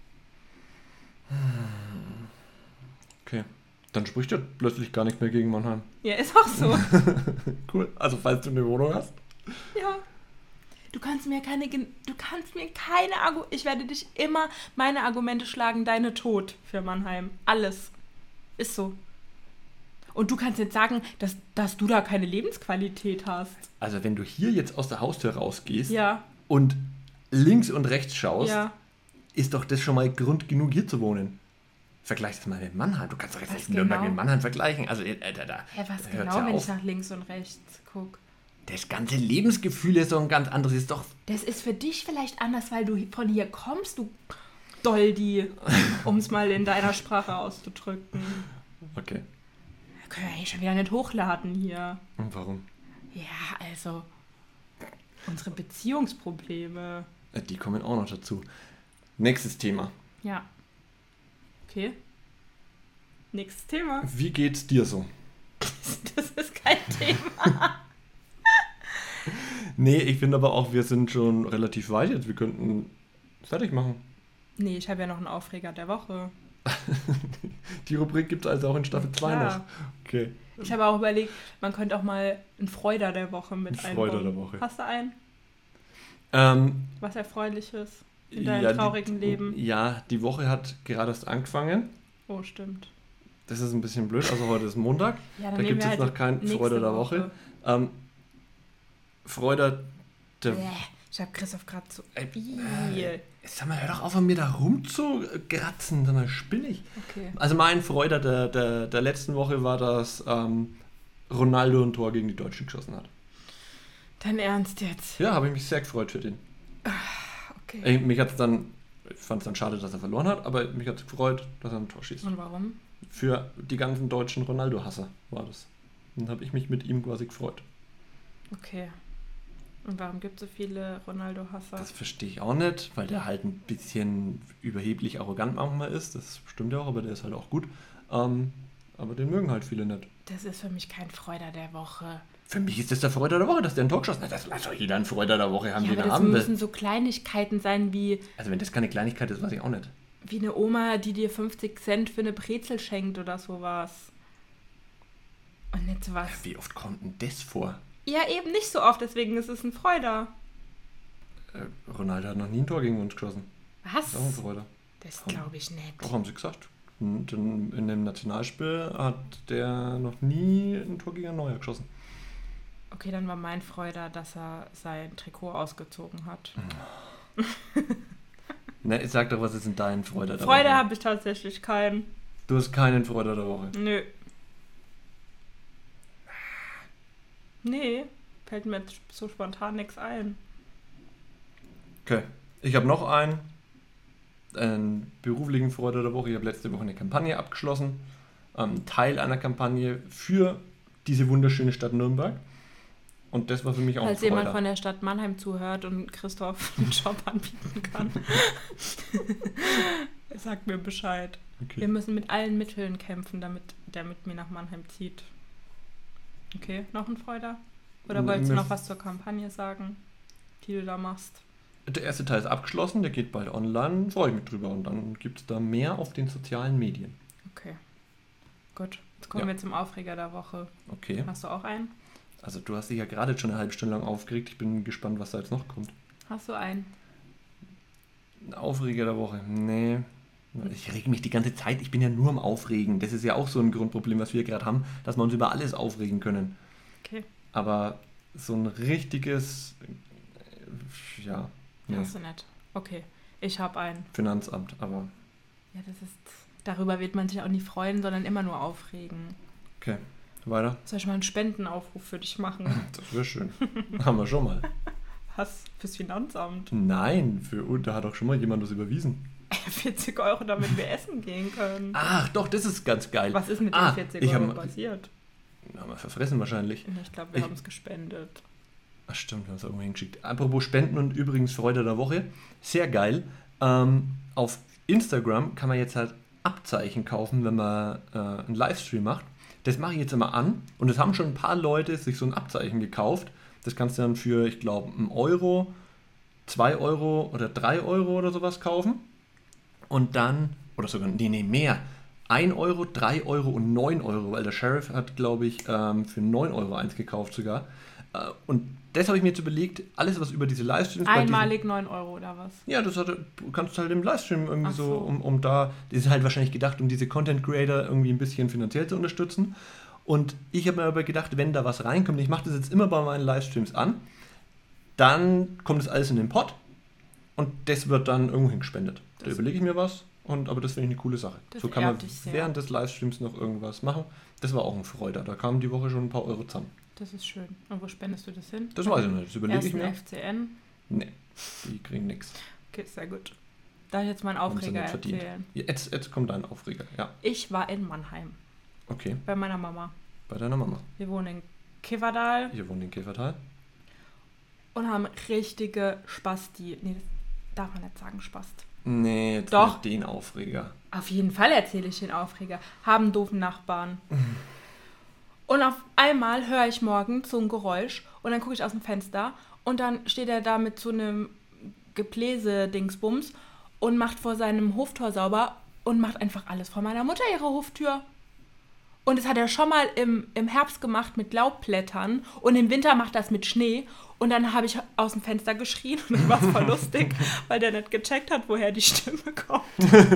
Okay. Dann spricht ja plötzlich gar nicht mehr gegen Mannheim. Ja, ist auch so. Cool. Also falls du eine Wohnung hast. Ja. Du kannst mir keine, gen- du kannst mir keine Argu- ich werde dich immer meine Argumente schlagen, deine tot für Mannheim. Alles. Ist so. Und du kannst jetzt sagen, dass, dass du da keine Lebensqualität hast. Also wenn du hier jetzt aus der Haustür rausgehst Ja, und links und rechts schaust, ja. ist doch das schon mal Grund genug, hier zu wohnen. Vergleich das mal mit Mannheim. Du kannst doch jetzt Was nicht Nürnberg genau? mit Mannheim vergleichen. Also, äh, da, da, Ja, was da hört's genau, ja wenn auf. ich nach links und rechts gucke? Das ganze Lebensgefühl ist so ein ganz anderes. Ist doch... Das ist für dich vielleicht anders, weil du von hier kommst, du Doldi, um es mal in deiner Sprache auszudrücken. Okay. Da können wir eigentlich schon wieder nicht hochladen hier. Und warum? Ja, also unsere Beziehungsprobleme. Äh, Die kommen auch noch dazu. Nächstes Thema. Ja. Okay. Nächstes Thema. Wie geht's dir so? Das ist kein Thema. Nee, ich finde aber auch, wir sind schon relativ weit jetzt. Wir könnten fertig machen. Nee, ich habe ja noch einen Aufreger der Woche. Die Rubrik gibt es also auch in Staffel zwei Klar. noch. Okay. Ich habe auch überlegt, man könnte auch mal einen Freuder der Woche mit Ein Freuder einbauen. der Woche. Hast du einen? Ähm, Was Erfreuliches in deinem ja, traurigen die, Leben? Ja, die Woche hat gerade erst angefangen. Oh, stimmt. Das ist ein bisschen blöd. Also heute ist Montag. Ja, Da nehmen gibt es wir jetzt halt noch kein nächste Freude der Woche. Ähm, Freude der... Bäh, ich habe Christoph gerade so... Ey, Ih. Sag mal, hör doch auf, an mir da rumzugratzen. Sag mal, spinnig. Okay. Also mein Freude der, der, der letzten Woche war, dass ähm, Ronaldo ein Tor gegen die Deutschen geschossen hat. Dein Ernst jetzt? Ja, habe ich mich sehr gefreut für den. Okay. Ey, mich hat's dann, ich fand es dann schade, dass er verloren hat, aber mich hat es gefreut, dass er ein Tor schießt. Und warum? Für die ganzen deutschen Ronaldo-Hasser war das. Dann habe ich mich mit ihm quasi gefreut. Okay. Und warum gibt es so viele Ronaldo-Hasser? Das verstehe ich auch nicht, weil der halt ein bisschen überheblich arrogant manchmal ist. Das stimmt ja auch, aber der ist halt auch gut. Ähm, aber den mögen halt viele nicht. Das ist für mich kein Freuder der Woche. Für mich ist das der Freude der Woche, dass der ein Tor geschossen hat. Das weiß doch jeder ein Freude der Woche haben, Ja, den aber er das haben will. müssen so Kleinigkeiten sein wie, Also wenn das keine Kleinigkeit ist, weiß ich auch nicht. wie eine Oma, die dir fünfzig Cent für eine Brezel schenkt oder sowas. Und nicht sowas. Wie oft kommt denn das vor? Ja, eben nicht so oft, deswegen ist es ein Freuder. Äh, Ronaldo hat noch nie ein Tor gegen uns geschossen. Was? Das ist auch ein Freude. Das glaube ich nicht. Doch, haben sie gesagt. Und in, in dem Nationalspiel hat der noch nie ein Tor gegen Neuer geschossen. Okay, dann war mein Freuder, dass er sein Trikot ausgezogen hat. Ne, ich sag doch, was ist denn dein Freude der Freude Woche? habe ich tatsächlich keinen. Du hast keinen Freude der Woche. Nö. Nee, fällt mir jetzt so spontan nichts ein. Okay. Ich habe noch einen. Einen beruflichen Freude der Woche. Ich habe letzte Woche eine Kampagne abgeschlossen. Ähm, Teil einer Kampagne für diese wunderschöne Stadt Nürnberg. Und das war für mich auch Falls ein Freude. jemand von der Stadt Mannheim zuhört und Christoph einen Job anbieten kann, sagt mir Bescheid. Wir Okay. müssen mit allen Mitteln kämpfen, damit der mit mir nach Mannheim zieht. Okay, noch ein Freude? Oder N- wolltest du mir- noch was zur Kampagne sagen, die du da machst? Der erste Teil ist abgeschlossen, der geht bald online, freue ich mich drüber. Und dann gibt es da mehr auf den sozialen Medien. Okay, gut. Jetzt kommen Ja. wir zum Aufreger der Woche. Okay. Hast du auch einen? Also du hast dich ja gerade schon eine halbe Stunde lang aufgeregt. Ich bin gespannt, was da jetzt noch kommt. Hast du einen? Ein Aufreger der Woche. Nee. Ich reg mich die ganze Zeit. Ich bin ja nur am Aufregen. Das ist ja auch so ein Grundproblem, was wir gerade haben, dass wir uns über alles aufregen können. Okay. Aber so ein richtiges, ja, nee. Hast du nicht. Okay, ich habe ein Finanzamt, aber... Ja, das ist, darüber wird man sich auch nie freuen, sondern immer nur aufregen. Okay, weiter. Soll ich mal einen Spendenaufruf für dich machen? Das wäre schön. Haben wir schon mal. Was? Fürs Finanzamt? Nein, für, da hat doch schon mal jemand was überwiesen. vierzig Euro, damit wir essen gehen können. Ach, doch, das ist ganz geil. Was ist mit ah, den vierzig Euro hab, passiert? Haben wir verfressen wahrscheinlich. Ich glaube, wir haben es gespendet. Ach stimmt, wir haben es irgendwo hingeschickt. Apropos Spenden und übrigens Freude der Woche. Sehr geil. Ähm, auf Instagram kann man jetzt halt Abzeichen kaufen, wenn man äh, einen Livestream macht. Das mache ich jetzt immer an und es haben schon ein paar Leute sich so ein Abzeichen gekauft. Das kannst du dann für, ich glaube, einen Euro, zwei Euro oder drei Euro oder sowas kaufen. Und dann, oder sogar, nee, nee, mehr. ein Euro, drei Euro und neun Euro, weil der Sheriff hat, glaube ich, ähm, für neun Euro eins gekauft sogar. Äh, und das habe ich mir jetzt überlegt, alles, was über diese Livestreams... Einmalig diesen, neun Euro oder was? Ja, das hat, du kannst halt im Livestream irgendwie so, so, um, um da... Das ist halt wahrscheinlich gedacht, um diese Content Creator irgendwie ein bisschen finanziell zu unterstützen. Und ich habe mir aber gedacht, wenn da was reinkommt, ich mache das jetzt immer bei meinen Livestreams an, dann kommt das alles in den Pot und das wird dann irgendwohin gespendet. Da überlege ich mir was, und, aber das finde ich eine coole Sache. Das so kann man während des Livestreams noch irgendwas machen. Das war auch ein Freude. Da kamen die Woche schon ein paar Euro zusammen. Das ist schön. Und wo spendest du das hin? Das weiß ich nicht. Das überlege ich mir. F C N? Nee, die kriegen nichts. Okay, sehr gut. Darf ich jetzt mal einen Aufreger erzählen? Ja, jetzt, jetzt kommt ein Aufreger, ja. Ich war in Mannheim. Okay. Bei meiner Mama. Bei deiner Mama? Wir wohnen in Keverdal. Wir wohnen in Keverdal. Und haben richtige Spasti. Nee, das darf man nicht sagen, Spast. Nee, jetzt doch. Nicht den Aufreger. Auf jeden Fall erzähle ich den Aufreger. Haben doofen Nachbarn. Und auf einmal höre ich morgens so ein Geräusch und dann gucke ich aus dem Fenster und dann steht er da mit so einem Gebläse-Dingsbums und macht vor seinem Hoftor sauber und macht einfach alles vor meiner Mutter ihre Hoftür. Und das hat er schon mal im, im Herbst gemacht mit Laubblättern und im Winter macht das mit Schnee. Und dann habe ich aus dem Fenster geschrien und dann war es voll lustig, weil der nicht gecheckt hat, woher die Stimme kommt.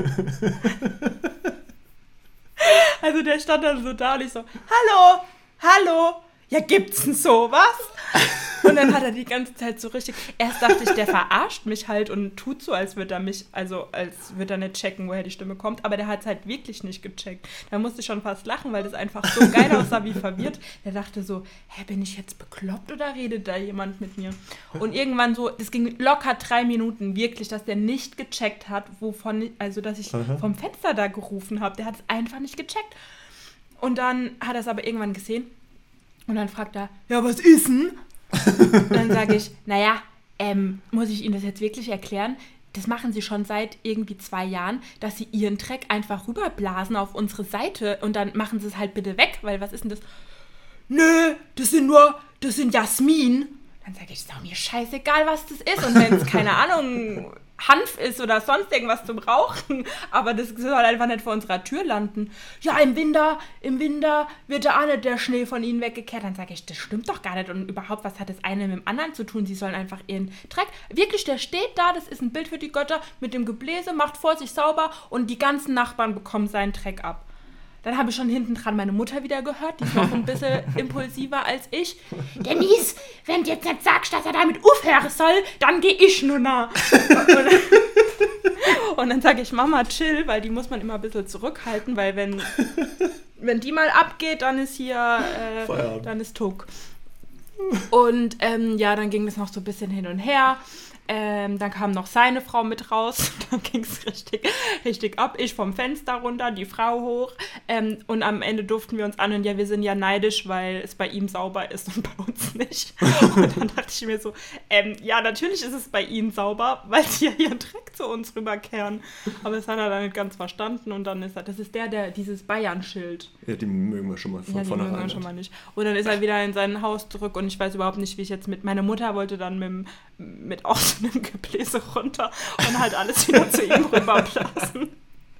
Also der stand dann so da und ich so, hallo, hallo, ja gibt's denn sowas? Und dann hat er die ganze Zeit so richtig, erst dachte ich, der verarscht mich halt und tut so, als würde er mich, also als würde er nicht checken, woher die Stimme kommt, aber der hat es halt wirklich nicht gecheckt. Da musste ich schon fast lachen, weil das einfach so geil aussah wie verwirrt. Der dachte so, hä, bin ich jetzt bekloppt oder redet da jemand mit mir? Und irgendwann so, das ging locker drei Minuten, wirklich, dass der nicht gecheckt hat, wovon, also dass ich Aha. vom Fenster da gerufen habe. Der hat es einfach nicht gecheckt. Und dann hat er es aber irgendwann gesehen und dann fragt er, ja, was ist denn? Und dann sage ich, naja, ähm, muss ich Ihnen das jetzt wirklich erklären? Das machen Sie schon seit irgendwie zwei Jahren, dass Sie Ihren Dreck einfach rüberblasen auf unsere Seite und dann machen Sie es halt bitte weg, weil was ist denn das? Nö, das sind nur, das sind Jasmin. Dann sage ich, ist doch mir scheißegal, was das ist. Und wenn es, keine Ahnung, Hanf ist oder sonst irgendwas zum Rauchen, aber das soll einfach nicht vor unserer Tür landen. Ja, im Winter, im Winter wird da auch nicht der Schnee von ihnen weggekehrt. Dann sage ich, das stimmt doch gar nicht. Und überhaupt, was hat das eine mit dem anderen zu tun? Sie sollen einfach ihren Dreck... Wirklich, der steht da, das ist ein Bild für die Götter mit dem Gebläse, macht vor sich sauber und die ganzen Nachbarn bekommen seinen Dreck ab. Dann habe ich schon hinten dran meine Mutter wieder gehört, die ist noch ein bisschen impulsiver als ich. Denise, wenn du jetzt nicht sagst, dass er damit aufhören soll, dann gehe ich nur nah. Und dann sage ich, Mama, chill, weil die muss man immer ein bisschen zurückhalten, weil wenn, wenn die mal abgeht, dann ist hier, äh, dann ist Tuck. Und ähm, ja, dann ging das noch so ein bisschen hin und her. Ähm, dann kam noch seine Frau mit raus, dann ging es richtig, richtig ab. Ich vom Fenster runter, die Frau hoch ähm, und am Ende durften wir uns anhören, ja, wir sind ja neidisch, weil es bei ihm sauber ist und bei uns nicht. Und dann dachte ich mir so, ähm, ja, natürlich ist es bei ihnen sauber, weil sie ja ihren Dreck zu uns rüberkehren. Aber das hat er dann nicht ganz verstanden und dann ist er, das ist der, der dieses Bayern-Schild. Ja, die mögen wir schon mal von Ja, die mögen wir schon mal nicht. Und dann ist er wieder in sein Haus zurück und ich weiß überhaupt nicht, wie ich jetzt mit, meine Mutter wollte dann mit, mit aus einem Gebläse runter und halt alles wieder zu ihm rüberblasen.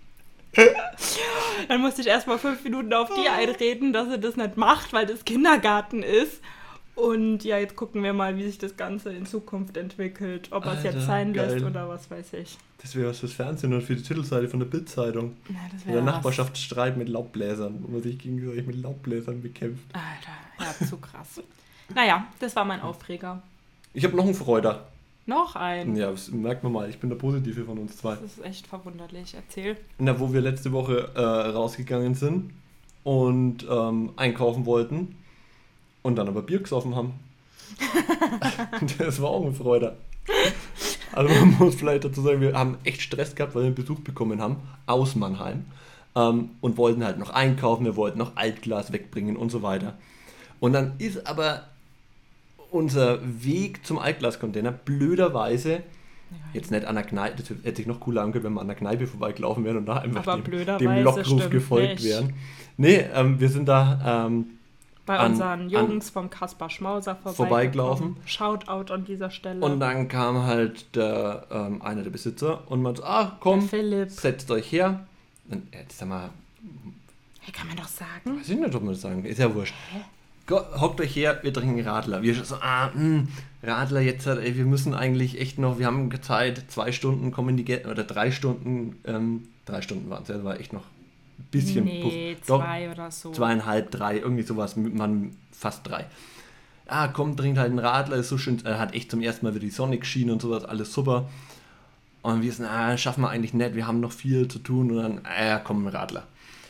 Dann musste ich erstmal fünf Minuten auf die einreden, dass er das nicht macht, weil das Kindergarten ist. Und ja, jetzt gucken wir mal, wie sich das Ganze in Zukunft entwickelt. Ob er es jetzt sein geil. lässt oder was weiß ich. Das wäre was fürs Fernsehen und für die Titelseite von der Bild-Zeitung. Ja, das Oder Nachbarschaftsstreit mit Laubbläsern, wo man sich gegenseitig mit Laubbläsern bekämpft. Alter, ja, zu krass. Naja, das war mein Aufreger. Ich habe noch einen Freuder. Noch ein. Ja, das merkt man mal. Ich bin der Positive von uns zwei. Das ist echt verwunderlich. Erzähl. Na, wo wir letzte Woche äh, rausgegangen sind und ähm, einkaufen wollten und dann aber Bier gesoffen haben. Das war auch eine Freude. Also man muss vielleicht dazu sagen, wir haben echt Stress gehabt, weil wir einen Besuch bekommen haben aus Mannheim ähm, und wollten halt noch einkaufen, wir wollten noch Altglas wegbringen und so weiter. Und dann ist aber unser Weg zum Altglascontainer blöderweise jetzt nicht an der Kneipe, das hätte sich noch cooler angehört, wenn wir an der Kneipe vorbeigelaufen wären und da einfach aber dem, dem Lockruf gefolgt nicht. wären. Nee, ähm, wir sind da ähm, bei an, unseren Jungs vom Kaspar Schmauser vorbeigelaufen. Shoutout an dieser Stelle. Und dann kam halt der, ähm, einer der Besitzer und meinte, ah komm, der Philipp. Setzt euch her. Und jetzt sag mal, hey, kann man doch sagen. weiß ich nicht, ob man das sagen kann, ist ja wurscht. Hä? Hockt euch her, wir trinken Radler. Wir so, ah, mh, Radler jetzt, ey, wir müssen eigentlich echt noch, wir haben Zeit, zwei Stunden kommen die Gäste, oder drei Stunden, ähm, drei Stunden waren es, das war echt noch ein bisschen. Nee, Puff. zwei Doch, oder so. Zweieinhalb, drei, irgendwie sowas, man fast drei. Ah, komm, trinkt halt einen Radler, ist so schön, er hat echt zum ersten Mal wieder die Sonne geschienen und sowas, alles super. Und wir sind, ah, schaffen wir eigentlich nicht, wir haben noch viel zu tun und dann, ah, komm, ein Radler.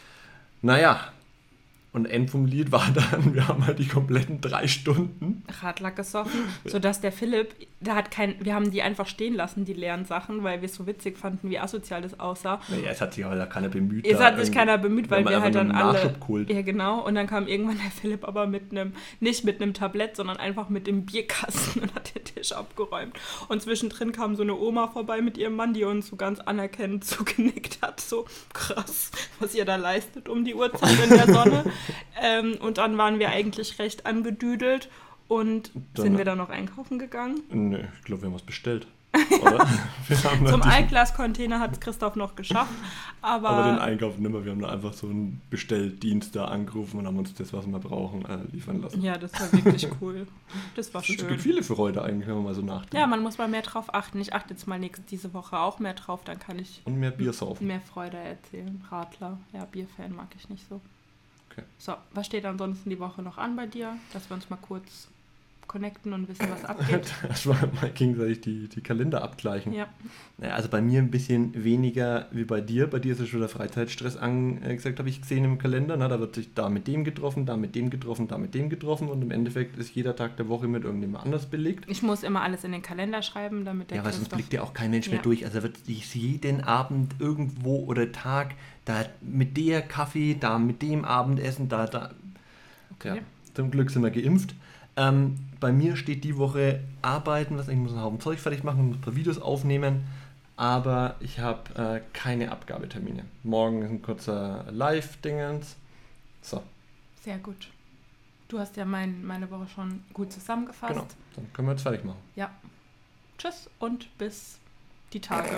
Naja. Und End vom Lied war dann, wir haben halt die kompletten drei Stunden Radler gesoffen, sodass der Philipp, der hat kein, wir haben die einfach stehen lassen, die leeren Sachen, weil wir es so witzig fanden, wie asozial das aussah. Naja, es hat sich aber keiner bemüht. Es hat sich keiner bemüht, weil wir, wir halt dann alle... Geholt. Ja, genau. Und dann kam irgendwann der Philipp aber mit einem, nicht mit einem Tablett, sondern einfach mit dem Bierkasten und hat den Tisch abgeräumt. Und zwischendrin kam so eine Oma vorbei mit ihrem Mann, die uns so ganz anerkennend zugenickt hat. So krass, was ihr da leistet um die Uhrzeit in der Sonne. ähm, und dann waren wir eigentlich recht angedüdelt. Und dann, sind wir dann noch einkaufen gegangen? Nö, ich glaube, wir haben was bestellt. Oder? Wir haben Zum Altglas-Container hat es Christoph noch geschafft. Aber, aber den Einkauf nicht mehr. Wir haben da einfach so einen Bestelldienst da angerufen und haben uns das, was wir brauchen, äh, liefern lassen. Ja, das war wirklich cool. Das war das schön. Es gibt viele Freude eigentlich, wenn man mal so nachdenkt. Ja, man muss mal mehr drauf achten. Ich achte jetzt mal nächste, diese Woche auch mehr drauf, dann kann ich... Und mehr Bier saufen. Mehr Freude erzählen. Radler. Ja, Bierfan mag ich nicht so. Okay. So, was steht ansonsten die Woche noch an bei dir? Dass wir uns mal kurz connecten und wissen, was abgeht. Das war mal gegenseitig die, die Kalender abgleichen. Ja. Naja, also bei mir ein bisschen weniger wie bei dir. Bei dir ist ja schon der Freizeitstress angesagt, habe ich gesehen im Kalender. Na, da wird sich da mit dem getroffen, da mit dem getroffen, da mit dem getroffen und im Endeffekt ist jeder Tag der Woche mit irgendjemand anders belegt. Ich muss immer alles in den Kalender schreiben, damit der Ja, weil sonst blickt ja auch kein Mensch ja. mehr durch. Also wird sich jeden Abend irgendwo oder Tag da mit der Kaffee, da mit dem Abendessen, da, da. Okay. Ja, zum Glück sind wir geimpft. Ähm, bei mir steht die Woche Arbeiten, was ich muss einen Haufen Zeug fertig machen, muss ein paar Videos aufnehmen, aber ich habe äh, keine Abgabetermine. Morgen ist ein kurzer Live-Dingens. So. Sehr gut. Du hast ja mein, meine Woche schon gut zusammengefasst. Genau, dann können wir jetzt fertig machen. Ja. Tschüss und bis die Tage.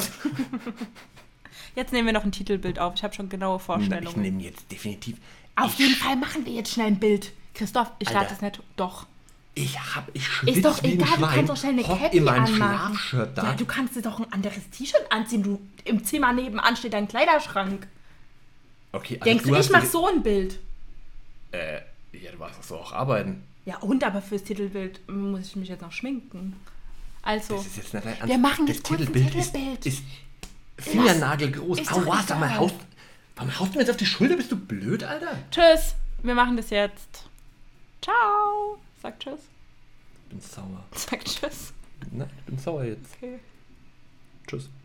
Jetzt nehmen wir noch ein Titelbild auf. Ich habe schon genaue Vorstellungen. Ich nehme jetzt definitiv... Auf jeden Fall machen wir jetzt schnell ein Bild. Christoph, ich lade das nicht. Doch. Ich hab, ich schwitze ist doch wie egal, ein Schwein, du kannst doch schnell eine Cappy in meinem anmachen. Schlafshirt da. Ja, du kannst dir doch ein anderes T-Shirt anziehen. Du, im Zimmer nebenan steht dein Kleiderschrank. Okay, also Denkst du, ich mache so ein Bild? Äh, ja, du warst doch so auch arbeiten. Ja, und aber fürs Titelbild muss ich mich jetzt noch schminken. Also, das ist jetzt nicht dein wir machen das jetzt kurz ein Titelbild. Titelbild. Ist, ist fingernagelgroß. Ist Aua, doch sag mal, egal. haust, warum haust du mir jetzt auf die Schulter? Bist du blöd, Alter? Tschüss. Wir machen das jetzt. Ciao. Sag Tschüss. Ich bin sauer. Sag Tschüss. Nein, ich bin sauer jetzt. Okay. Tschüss.